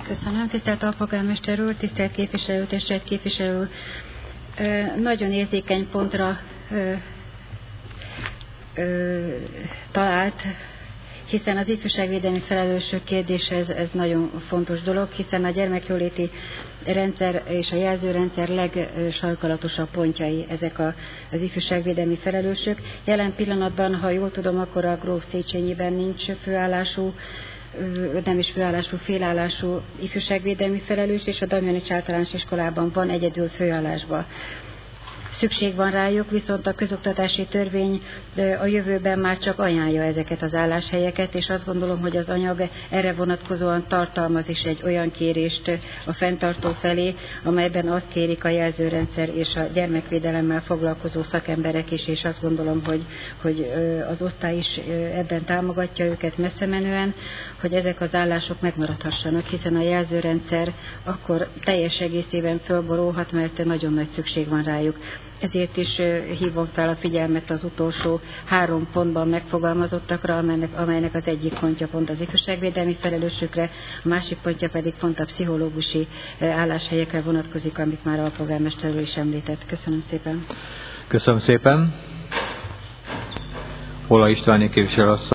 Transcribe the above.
Köszönöm, tisztelt alpolgármester úr, tisztelt képviselőtestület képviselő úr. Nagyon érzékeny pontra talált, hiszen az ifjúságvédelmi felelősök kérdése ez nagyon fontos dolog, hiszen a gyermekjóléti rendszer és a jelzőrendszer legsarkalatosabb pontjai ezek az ifjúságvédelmi felelősök. Jelen pillanatban, ha jól tudom, akkor a Gróf Széchenyiben nincs főállású, nem is főállású, félállású ifjúságvédelmi felelős, és a Damjanics Általános Iskolában van egyedül főállásban. Szükség van rájuk, viszont a közoktatási törvény a jövőben már csak ajánlja ezeket az álláshelyeket, és azt gondolom, hogy az anyag erre vonatkozóan tartalmaz is egy olyan kérést a fenntartó felé, amelyben azt kérik a jelzőrendszer és a gyermekvédelemmel foglalkozó szakemberek is, és azt gondolom, hogy az osztály is ebben támogatja őket messze menően, hogy ezek az állások megmaradhassanak, hiszen a jelzőrendszer akkor teljes egészében fölborulhat, mert nagyon nagy szükség van rájuk. Ezért is hívom fel a figyelmet az utolsó 3 pontban megfogalmazottakra, amelynek az egyik pontja pont az ifjúságvédelmi felelősökre, a másik pontja pedig pont a pszichológusi álláshelyekre vonatkozik, amit már a polgármester úr is említett. Köszönöm szépen. Köszönöm szépen. Hollai Istváné képviselő asszony.